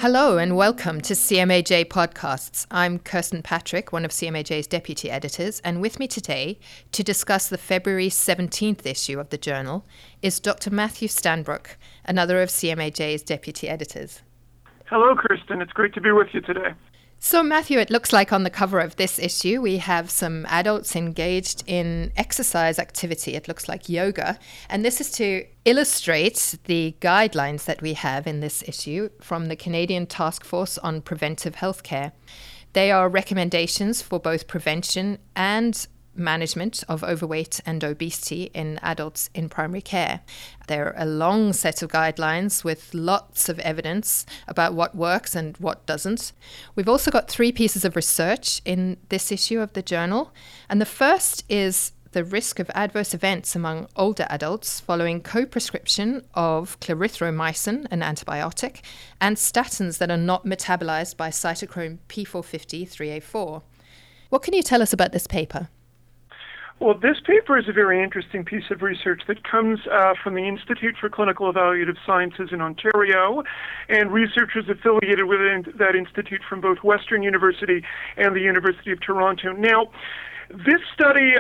Hello and welcome to CMAJ Podcasts. I'm Kirsten Patrick, one of CMAJ's deputy editors, and with me today to discuss the February 17th issue of the journal is Dr. Matthew Stanbrook, another of CMAJ's deputy editors. Hello, Kirsten. It's great to be with you today. So, Matthew, it looks like on the cover of this issue we have some adults engaged in exercise activity. It looks like yoga. And this is to illustrate the guidelines that we have in this issue from the Canadian Task Force on Preventive Healthcare. They are recommendations for both prevention and management of overweight and obesity in adults in primary care. They're a long set of guidelines with lots of evidence about what works and what doesn't. We've also got 3 pieces of research in this issue of the journal. And the first is the risk of adverse events among older adults following co-prescription of clarithromycin, an antibiotic, and statins that are not metabolized by cytochrome P450 3A4. What can you tell us about this paper? Well, this paper is a very interesting piece of research that comes from the Institute for Clinical Evaluative Sciences in Ontario, and researchers affiliated with that institute from both Western University and the University of Toronto. Now, this study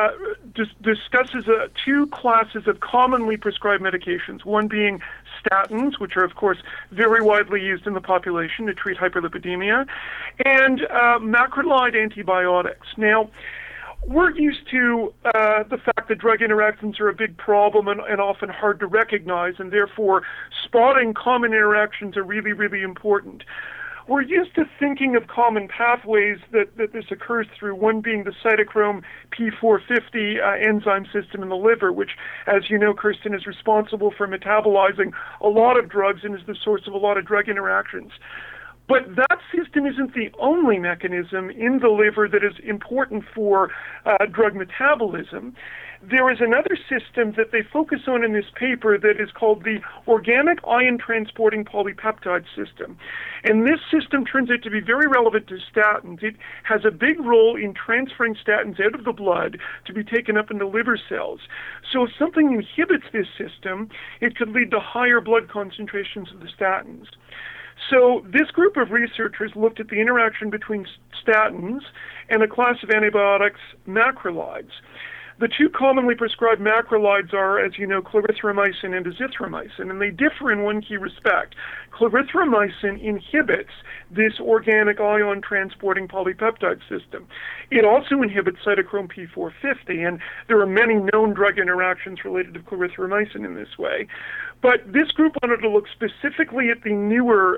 discusses 2 classes of commonly prescribed medications, one being statins, which are, of course, very widely used in the population to treat hyperlipidemia, and macrolide antibiotics. Now, we're used to the fact that drug interactions are a big problem and often hard to recognize, and therefore spotting common interactions are really, really important. We're used to thinking of common pathways that this occurs through, one being the cytochrome P450 enzyme system in the liver, which, as you know, Kirsten, is responsible for metabolizing a lot of drugs and is the source of a lot of drug interactions. But that system isn't the only mechanism in the liver that is important for drug metabolism. There is another system that they focus on in this paper that is called the organic ion transporting polypeptide system. And this system turns out to be very relevant to statins. It has a big role in transferring statins out of the blood to be taken up into liver cells. So if something inhibits this system, it could lead to higher blood concentrations of the statins. So this group of researchers looked at the interaction between statins and a class of antibiotics, macrolides. The 2 commonly prescribed macrolides are, as you know, clarithromycin and azithromycin, and they differ in one key respect. Clarithromycin inhibits this organic ion transporting polypeptide system. It also inhibits cytochrome P450, and there are many known drug interactions related to clarithromycin in this way. But this group wanted to look specifically at the newer,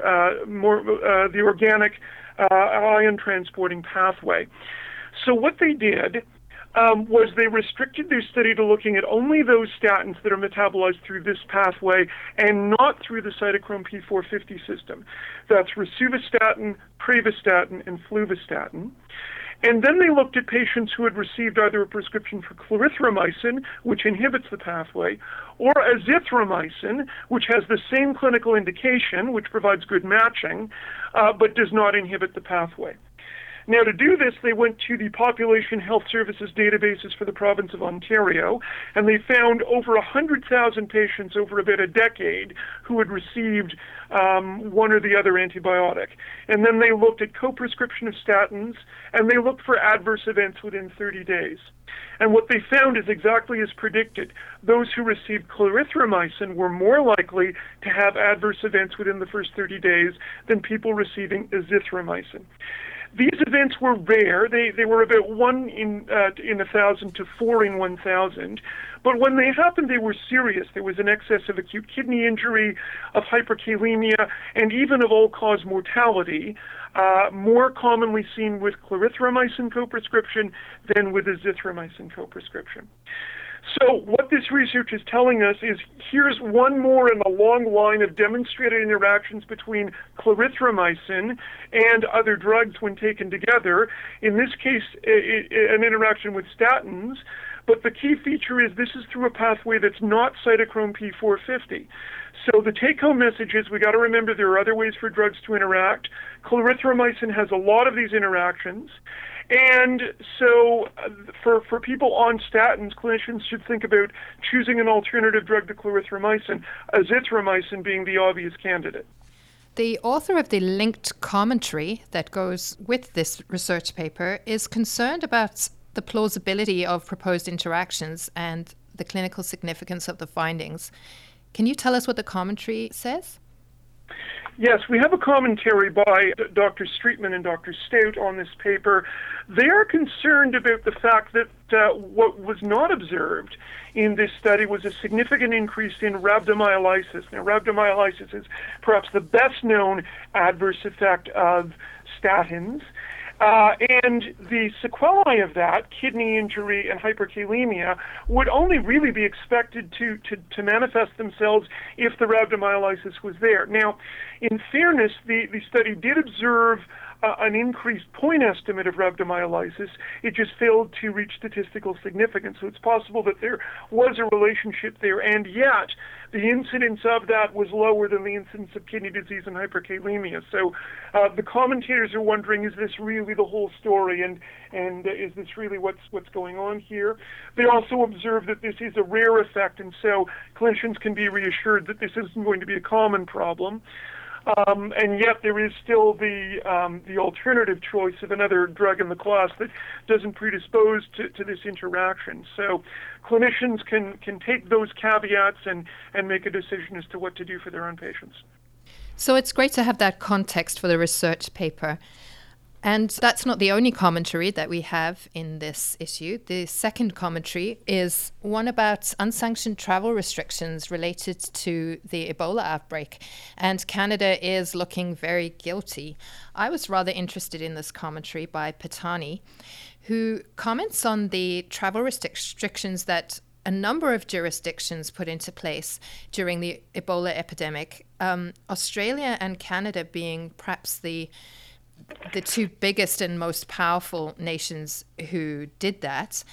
the organic ion transporting pathway. So what they did was they restricted their study to looking at only those statins that are metabolized through this pathway and not through the cytochrome P450 system. That's rosuvastatin, pravastatin, and fluvastatin. And then they looked at patients who had received either a prescription for clarithromycin, which inhibits the pathway, or azithromycin, which has the same clinical indication, which provides good matching, but does not inhibit the pathway. Now, to do this, they went to the Population Health Services databases for the province of Ontario, and they found over 100,000 patients over about a decade who had received one or the other antibiotic. And then they looked at co-prescription of statins, and they looked for adverse events within 30 days. And what they found is exactly as predicted. Those who received clarithromycin were more likely to have adverse events within the first 30 days than people receiving azithromycin. These events were rare. They were about 1 in 1,000 to 4 in 1,000. But when they happened, they were serious. There was an excess of acute kidney injury, of hyperkalemia, and even of all-cause mortality, more commonly seen with clarithromycin co-prescription than with azithromycin co-prescription. So what this research is telling us is here's one more in a long line of demonstrated interactions between clarithromycin and other drugs when taken together. In this case, an interaction with statins. But the key feature is this is through a pathway that's not cytochrome P450. So the take-home message is we got to remember there are other ways for drugs to interact. Clarithromycin has a lot of these interactions. And so for people on statins, clinicians should think about choosing an alternative drug to clarithromycin, azithromycin being the obvious candidate. The author of the linked commentary that goes with this research paper is concerned about the plausibility of proposed interactions and the clinical significance of the findings. Can you tell us what the commentary says? Yes, we have a commentary by Dr. Streetman and Dr. Stout on this paper. They are concerned about the fact that what was not observed in this study was a significant increase in rhabdomyolysis. Now, rhabdomyolysis is perhaps the best known adverse effect of statins. And the sequelae of that, kidney injury and hyperkalemia, would only really be expected to manifest themselves if the rhabdomyolysis was there. Now, in fairness, the study did observe an increased point estimate of rhabdomyolysis. It just failed to reach statistical significance. So it's possible that there was a relationship there, and yet the incidence of that was lower than the incidence of kidney disease and hyperkalemia. So the commentators are wondering, is this really the whole story, and is this really what's going on here? They also observe that this is a rare effect, and so clinicians can be reassured that this isn't going to be a common problem. And yet there is still the alternative choice of another drug in the class that doesn't predispose to this interaction. So clinicians can take those caveats and make a decision as to what to do for their own patients. So it's great to have that context for the research paper. And that's not the only commentary that we have in this issue. The second commentary is one about unsanctioned travel restrictions related to the Ebola outbreak. And Canada is looking very guilty. I was rather interested in this commentary by Patani, who comments on the travel restrictions that a number of jurisdictions put into place during the Ebola epidemic, Australia and Canada being perhaps the two biggest and most powerful nations who did that.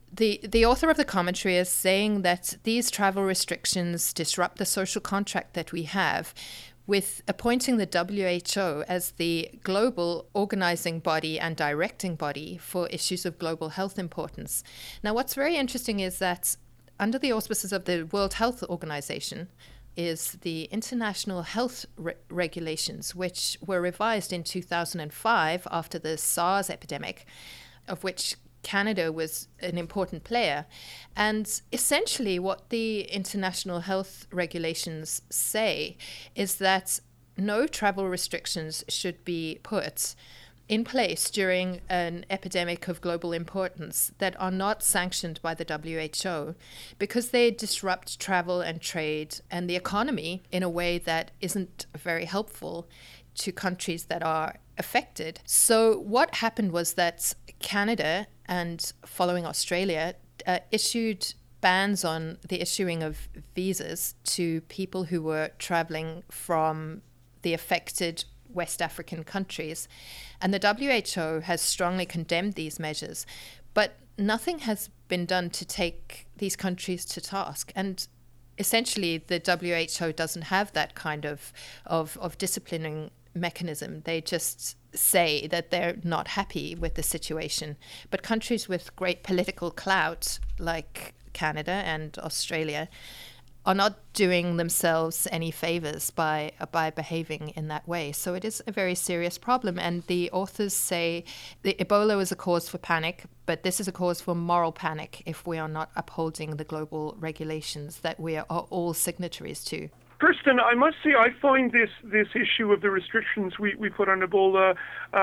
The author of the commentary is saying that these travel restrictions disrupt the social contract that we have, with appointing the WHO as the global organizing body and directing body for issues of global health importance. Now, what's very interesting is that under the auspices of the World Health Organization, is the International Health Regulations, which were revised in 2005 after the SARS epidemic, of which Canada was an important player. And essentially what the International Health Regulations say is that no travel restrictions should be put in place during an epidemic of global importance that are not sanctioned by the WHO, because they disrupt travel and trade and the economy in a way that isn't very helpful to countries that are affected. So what happened was that Canada, and following Australia, issued bans on the issuing of visas to people who were traveling from the affected West African countries. And the WHO has strongly condemned these measures, but nothing has been done to take these countries to task. And essentially, the WHO doesn't have that kind of disciplining mechanism. They just say that they're not happy with the situation. But countries with great political clout, like Canada and Australia, are not doing themselves any favors by behaving in that way. So it is a very serious problem. And the authors say the Ebola is a cause for panic, but this is a cause for moral panic if we are not upholding the global regulations that we are all signatories to. Kirsten, I must say I find this issue of the restrictions we put on Ebola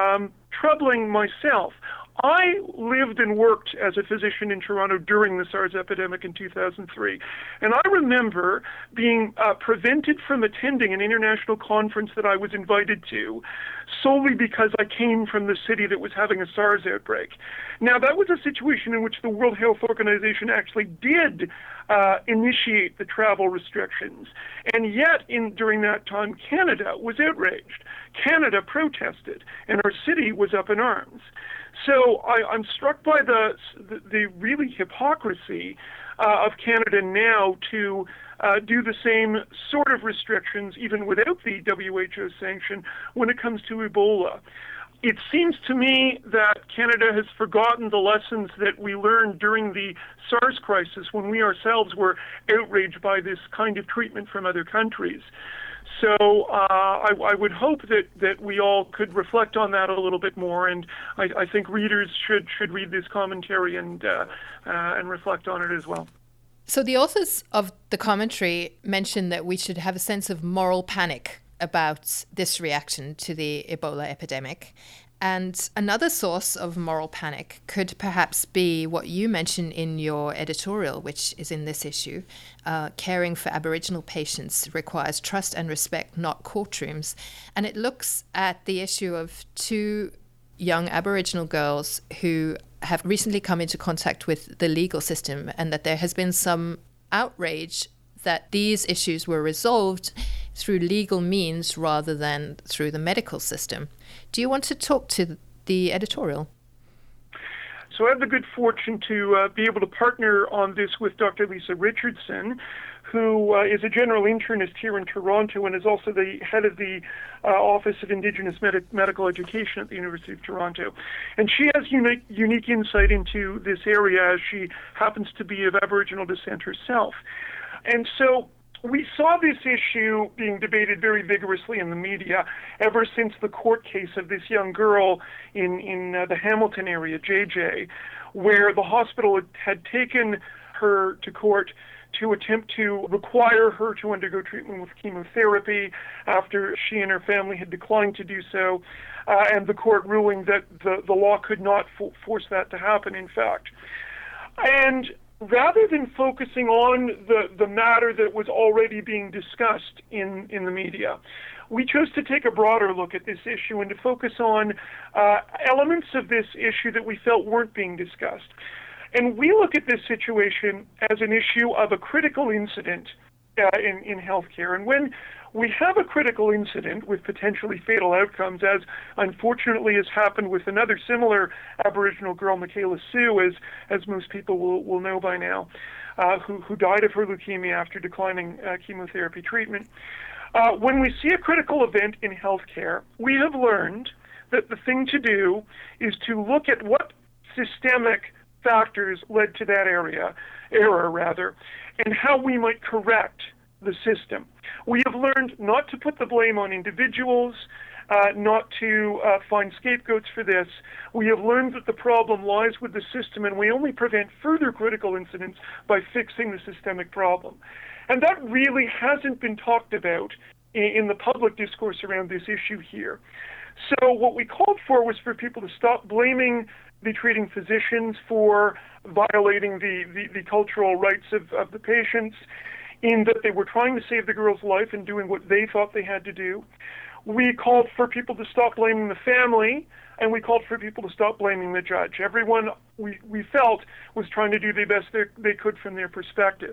troubling myself. I lived and worked as a physician in Toronto during the SARS epidemic in 2003, and I remember being prevented from attending an international conference that I was invited to solely because I came from the city that was having a SARS outbreak. Now, that was a situation in which the World Health Organization actually did initiate the travel restrictions, and yet during that time, Canada was outraged. Canada protested, and our city was up in arms. So I'm struck by the really hypocrisy of Canada now to do the same sort of restrictions, even without the WHO sanction, when it comes to Ebola. It seems to me that Canada has forgotten the lessons that we learned during the SARS crisis when we ourselves were outraged by this kind of treatment from other countries. So I would hope that we all could reflect on that a little bit more, and I think readers should read this commentary and reflect on it as well. So the authors of the commentary mentioned that we should have a sense of moral panic about this reaction to the Ebola epidemic. And another source of moral panic could perhaps be what you mention in your editorial, which is in this issue. Caring for Aboriginal patients requires trust and respect, not courtrooms. And it looks at the issue of two young Aboriginal girls who have recently come into contact with the legal system, and that there has been some outrage that these issues were resolved through legal means rather than through the medical system. Do you want to talk to the editorial? So I have the good fortune to be able to partner on this with Dr. Lisa Richardson, who is a general internist here in Toronto and is also the head of the Office of Indigenous Medical Education at the University of Toronto. And she has unique insight into this area, as she happens to be of Aboriginal descent herself. And so we saw this issue being debated very vigorously in the media ever since the court case of this young girl in the Hamilton area, JJ, where the hospital had taken her to court to attempt to require her to undergo treatment with chemotherapy after she and her family had declined to do so, and the court ruling that the law could not force that to happen, in fact. And rather than focusing on the matter that was already being discussed in the media, we chose to take a broader look at this issue and to focus on elements of this issue that we felt weren't being discussed. And we look at this situation as an issue of a critical incident in healthcare. And when we have a critical incident with potentially fatal outcomes, as unfortunately has happened with another similar Aboriginal girl, Michaela Sue, as most people will know by now, who died of her leukemia after declining chemotherapy treatment. When we see a critical event in healthcare, we have learned that the thing to do is to look at what systemic factors led to that error, and how we might correct the system. We have learned not to put the blame on individuals, not to find scapegoats for this. We have learned that the problem lies with the system, and we only prevent further critical incidents by fixing the systemic problem. And that really hasn't been talked about in the public discourse around this issue here. So what we called for was for people to stop blaming the treating physicians for violating the cultural rights of the patients, in that they were trying to save the girl's life and doing what they thought they had to do. We called for people to stop blaming the family, and we called for people to stop blaming the judge. Everyone, we felt, was trying to do the best they could from their perspective.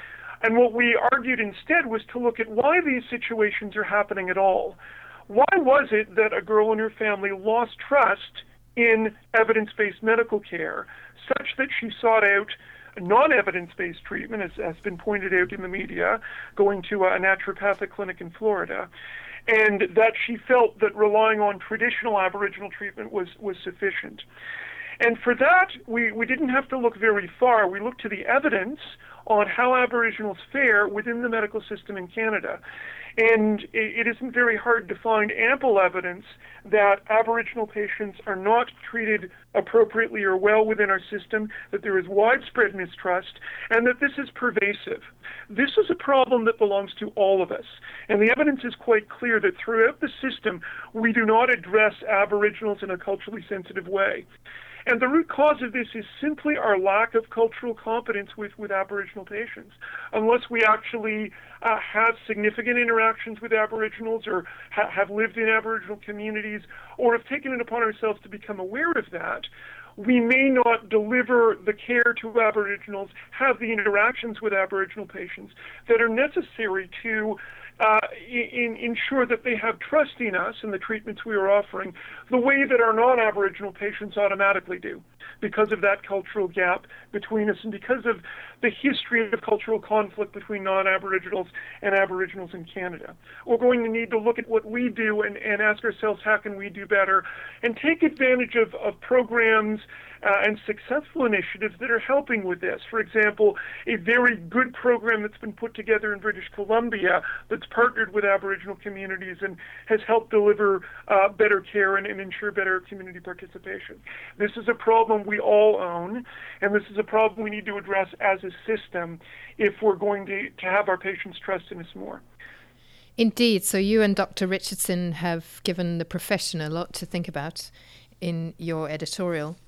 And what we argued instead was to look at why these situations are happening at all. Why was it that a girl and her family lost trust in evidence-based medical care, such that she sought out non-evidence-based treatment, as has been pointed out in the media, going to a naturopathic clinic in Florida, and that she felt that relying on traditional Aboriginal treatment was sufficient. And for that, we didn't have to look very far. We looked to the evidence on how Aboriginals fare within the medical system in Canada. And it isn't very hard to find ample evidence that Aboriginal patients are not treated appropriately or well within our system, that there is widespread mistrust, and that this is pervasive. This is a problem that belongs to all of us. And the evidence is quite clear that throughout the system, we do not address Aboriginals in a culturally sensitive way. And the root cause of this is simply our lack of cultural competence with Aboriginal patients. Unless we actually have significant interactions with Aboriginals, or have lived in Aboriginal communities, or have taken it upon ourselves to become aware of that, we may not deliver the care to Aboriginals, have the interactions with Aboriginal patients that are necessary to ensure that they have trust in us and the treatments we are offering, the way that our non-Aboriginal patients automatically do. because of that cultural gap between us and because of the history of cultural conflict between non-Aboriginals and Aboriginals in Canada. We're going to need to look at what we do and ask ourselves, how can we do better, and take advantage of programs and successful initiatives that are helping with this. For example, a very good program that's been put together in British Columbia that's partnered with Aboriginal communities and has helped deliver better care and ensure better community participation. This is a problem we all own, and this is a problem we need to address as a system if we're going to have our patients trust in us more. Indeed. So you and Dr. Richardson have given the profession a lot to think about in your editorial.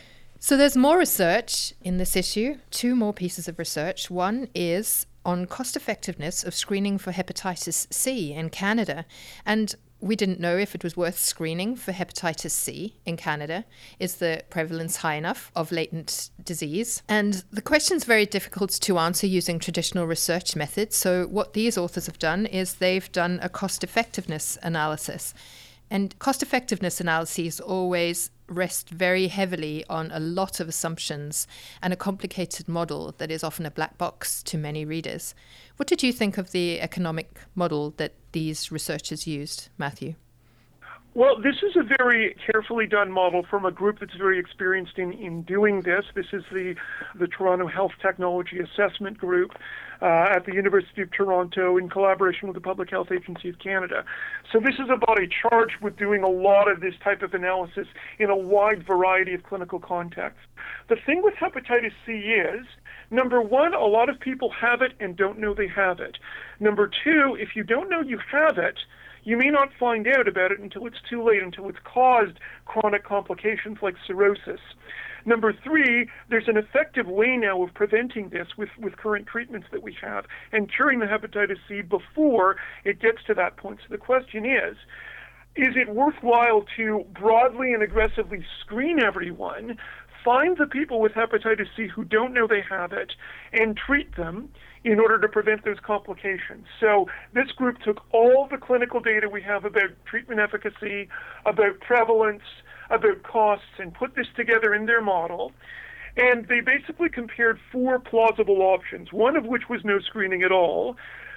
So there's more research in this issue, 2 more pieces of research. One is on cost effectiveness of screening for hepatitis C in Canada. And we didn't know if it was worth screening for hepatitis C in Canada. Is the prevalence high enough of latent disease? And the question's very difficult to answer using traditional research methods. So what these authors have done is they've done a cost effectiveness analysis. And cost effectiveness analyses always rest very heavily on a lot of assumptions and a complicated model that is often a black box to many readers. What did you think of the economic model that these researchers used, Matthew? Well, this is a very carefully done model from a group that's very experienced in doing this. This is the Toronto Health Technology Assessment Group at the University of Toronto in collaboration with the Public Health Agency of Canada. So this is a body charged with doing a lot of this type of analysis in a wide variety of clinical contexts. The thing with hepatitis C is, number one, a lot of people have it and don't know they have it. Number two, if you don't know you have it, you may not find out about it until it's too late, until it's caused chronic complications like cirrhosis. Number three, there's an effective way now of preventing this with current treatments that we have and curing the hepatitis C before it gets to that point. So the question is it worthwhile to broadly and aggressively screen everyone, find the people with hepatitis C who don't know they have it, and treat them in order to prevent those complications? So this group took all the clinical data we have about treatment efficacy, about prevalence, about costs, and put this together in their model. And they basically compared 4 plausible options, one of which was no screening at all,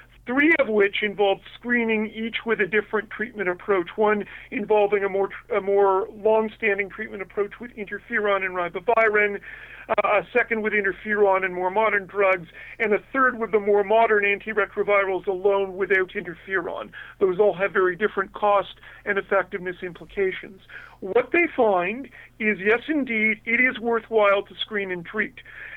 3 of which involved screening, each with a different treatment approach, one involving a more long-standing treatment approach with interferon and ribavirin, a second with interferon and more modern drugs, and a third with the more modern antiretrovirals alone without interferon. Those all have very different cost and effectiveness implications. What they find is, yes, indeed, it is worthwhile to screen and treat.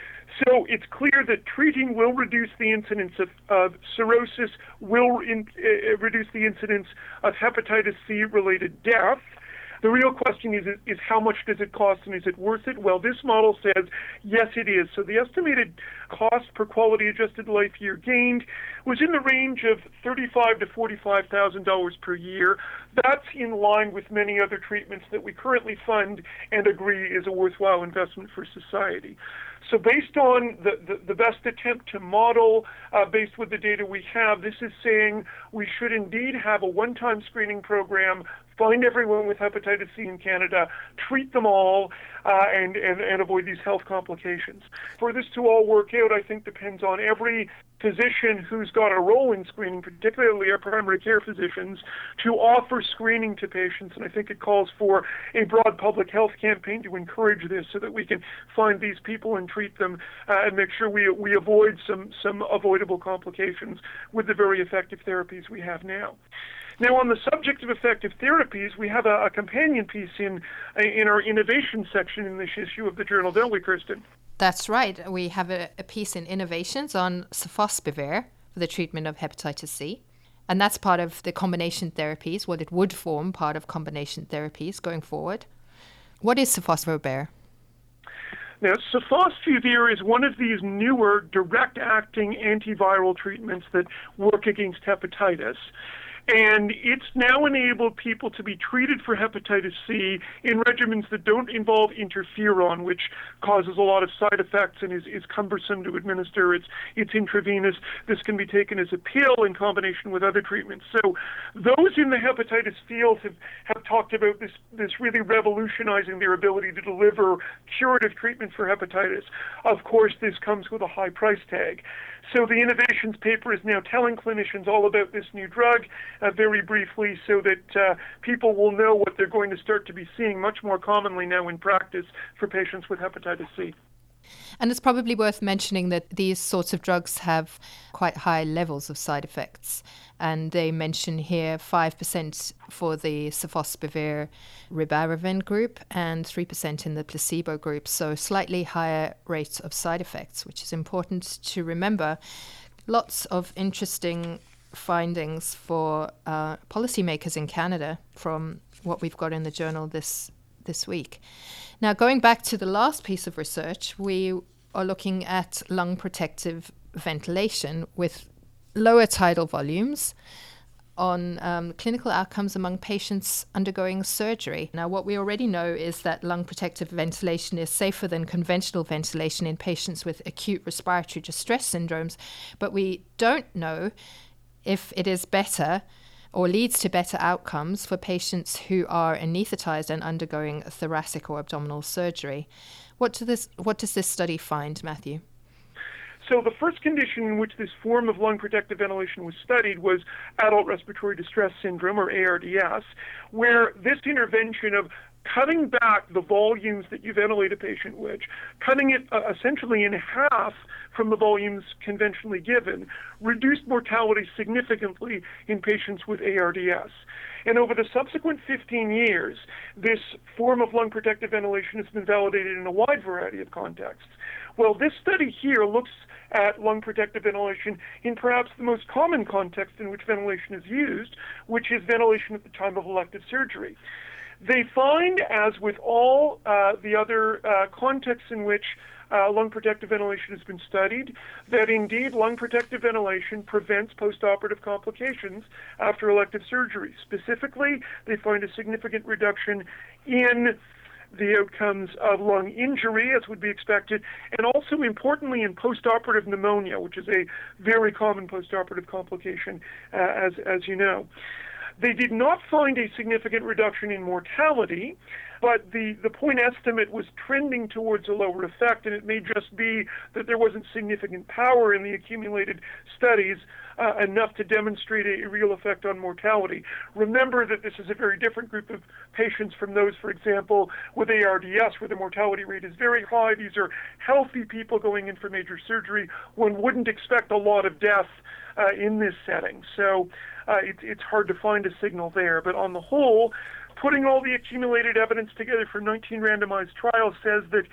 So it's clear that treating will reduce the incidence of cirrhosis, will reduce the incidence of hepatitis C-related death. The real question is how much does it cost and is it worth it? Well, this model says, yes, it is. So the estimated cost per quality-adjusted life year gained was in the range of $35,000 to $45,000 per year. That's in line with many other treatments that we currently fund and agree is a worthwhile investment for society. So based on the best attempt to model, based with the data we have, this is saying we should indeed have a one-time screening program, find everyone with hepatitis C in Canada, treat them all, and avoid these health complications. For this to all work out, I think depends on every physician who's got a role in screening, particularly our primary care physicians, to offer screening to patients. And I think it calls for a broad public health campaign to encourage this so that we can find these people and treat them and make sure we avoid some avoidable complications with the very effective therapies we have now. Now, on the subject of effective therapies, we have a companion piece in our innovation section in this issue of the journal, don't we, Kirsten? That's right. We have a piece in Innovations on sofosbuvir for the treatment of hepatitis C. And that's part of the combination therapies, what it would form part of combination therapies going forward. What is sofosbuvir? Now, sofosbuvir is one of these newer direct-acting antiviral treatments that work against hepatitis. And it's now enabled people to be treated for hepatitis C in regimens that don't involve interferon, which causes a lot of side effects and is cumbersome to administer. It's intravenous. This can be taken as a pill in combination with other treatments. So those in the hepatitis field have talked about this really revolutionizing their ability to deliver curative treatment for hepatitis. Of course, this comes with a high price tag. So the innovations paper is now telling clinicians all about this new drug very briefly so that people will know what they're going to start to be seeing much more commonly now in practice for patients with hepatitis C. And it's probably worth mentioning that these sorts of drugs have quite high levels of side effects. And they mention here 5% for the sofosbuvir ribavirin group and 3% in the placebo group. So slightly higher rates of side effects, which is important to remember. Lots of interesting findings for policymakers in Canada from what we've got in the journal this week. Now, going back to the last piece of research, we are looking at lung protective ventilation with lower tidal volumes on clinical outcomes among patients undergoing surgery. Now, what we already know is that lung protective ventilation is safer than conventional ventilation in patients with acute respiratory distress syndromes, but we don't know if it is better or leads to better outcomes for patients who are anesthetized and undergoing thoracic or abdominal surgery. What does this study find, Matthew? So the first condition in which this form of lung protective ventilation was studied was adult respiratory distress syndrome, or ARDS, where this intervention of cutting back the volumes that you ventilate a patient with, cutting it essentially in half from the volumes conventionally given, reduced mortality significantly in patients with ARDS. And over the subsequent 15 years, this form of lung protective ventilation has been validated in a wide variety of contexts. Well, this study here looks at lung protective ventilation in perhaps the most common context in which ventilation is used, which is ventilation at the time of elective surgery. They find, as with all the other contexts in which lung protective ventilation has been studied, that indeed lung protective ventilation prevents postoperative complications after elective surgery. Specifically, they find a significant reduction in the outcomes of lung injury, as would be expected, and also importantly in postoperative pneumonia, which is a very common postoperative complication, as you know. They did not find a significant reduction in mortality, but the point estimate was trending towards a lower effect, and it may just be that there wasn't significant power in the accumulated studies enough to demonstrate a real effect on mortality. Remember that this is a very different group of patients from those, for example, with ARDS, where the mortality rate is very high. These are healthy people going in for major surgery. One wouldn't expect a lot of death in this setting. So it's hard to find a signal there. But on the whole, putting all the accumulated evidence together for 19 randomized trials says that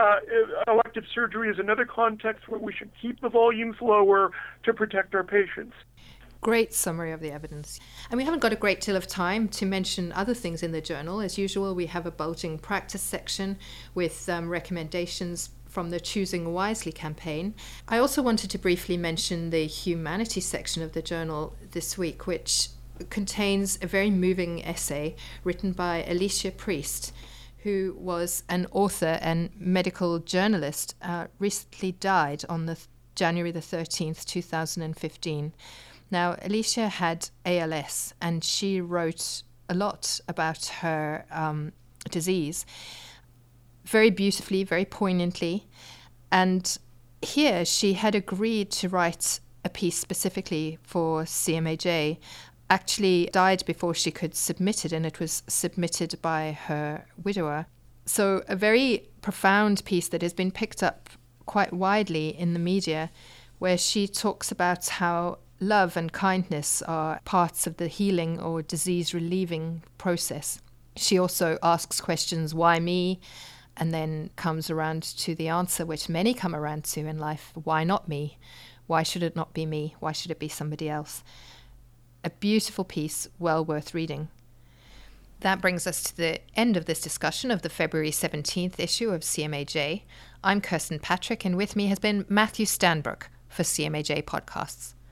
elective surgery is another context where we should keep the volumes lower to protect our patients. Great summary of the evidence. And we haven't got a great deal of time to mention other things in the journal. As usual, we have a bulging practice section with recommendations from the Choosing Wisely campaign. I also wanted to briefly mention the humanities section of the journal this week, which contains a very moving essay written by Alicia Priest, who was an author and medical journalist, recently died on January the 13th, 2015. Now, Alicia had ALS, and she wrote a lot about her disease, very beautifully, very poignantly. And here she had agreed to write a piece specifically for CMAJ, actually died before she could submit it, and it was submitted by her widower. So a very profound piece that has been picked up quite widely in the media, where she talks about how love and kindness are parts of the healing or disease relieving process. She also asks questions, why me? And then comes around to the answer, which many come around to in life, why not me? Why should it not be me? Why should it be somebody else? A beautiful piece, well worth reading. That brings us to the end of this discussion of the February 17th issue of CMAJ. I'm Kirsten Patrick, and with me has been Matthew Stanbrook for CMAJ Podcasts.